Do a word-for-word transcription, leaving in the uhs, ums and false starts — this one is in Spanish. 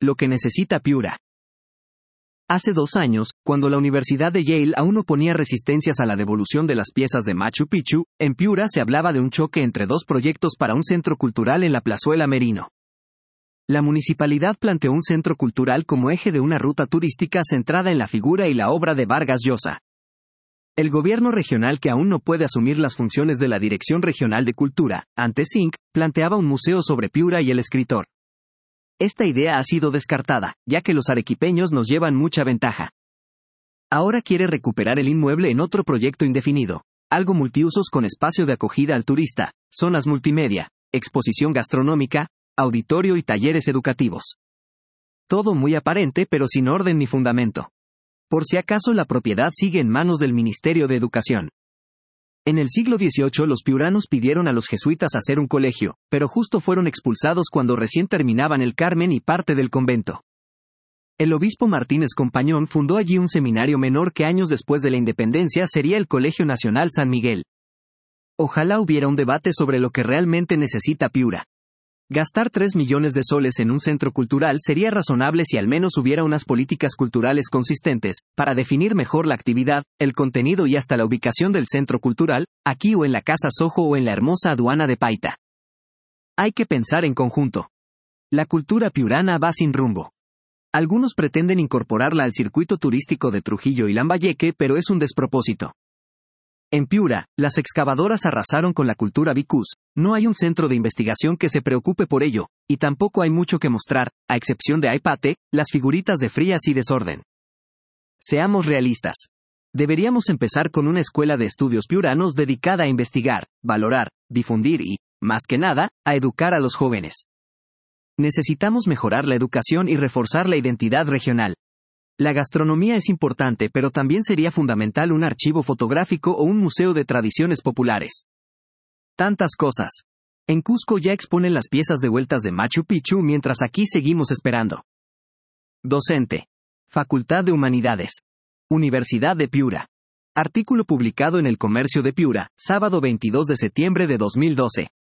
lo que necesita Piura. Hace dos años, cuando la Universidad de Yale aún oponía resistencias a la devolución de las piezas de Machu Picchu, en Piura se hablaba de un choque entre dos proyectos para un centro cultural en la Plazuela Merino. La municipalidad planteó un centro cultural como eje de una ruta turística centrada en la figura y la obra de Vargas Llosa. El gobierno regional, que aún no puede asumir las funciones de la Dirección Regional de Cultura, ANTESINC, planteaba un museo sobre Piura y el escritor. Esta idea ha sido descartada, ya que los arequipeños nos llevan mucha ventaja. Ahora quiere recuperar el inmueble en otro proyecto indefinido, algo multiusos con espacio de acogida al turista, zonas multimedia, exposición gastronómica, auditorio y talleres educativos. Todo muy aparente pero sin orden ni fundamento. Por si acaso la propiedad sigue en manos del Ministerio de Educación. En el siglo dieciocho los piuranos pidieron a los jesuitas hacer un colegio, pero justo fueron expulsados cuando recién terminaban el Carmen y parte del convento. El obispo Martínez Compañón fundó allí un seminario menor que años después de la independencia sería el Colegio Nacional San Miguel. Ojalá hubiera un debate sobre lo que realmente necesita Piura. Gastar tres millones de soles en un centro cultural sería razonable si al menos hubiera unas políticas culturales consistentes, para definir mejor la actividad, el contenido y hasta la ubicación del centro cultural, aquí o en la Casa Sojo o en la hermosa aduana de Paita. Hay que pensar en conjunto. La cultura piurana va sin rumbo. Algunos pretenden incorporarla al circuito turístico de Trujillo y Lambayeque, pero es un despropósito. En Piura, las excavadoras arrasaron con la cultura vicus, no hay un centro de investigación que se preocupe por ello, y tampoco hay mucho que mostrar, a excepción de Aipate, las figuritas de Frías y desorden. Seamos realistas. Deberíamos empezar con una escuela de estudios piuranos dedicada a investigar, valorar, difundir y, más que nada, a educar a los jóvenes. Necesitamos mejorar la educación y reforzar la identidad regional. La gastronomía es importante, pero también sería fundamental un archivo fotográfico o un museo de tradiciones populares. Tantas cosas. En Cusco ya exponen las piezas de vueltas de Machu Picchu mientras aquí seguimos esperando. Docente. Facultad de Humanidades. Universidad de Piura. Artículo publicado en El Comercio de Piura, sábado veintidós de septiembre de dos mil doce.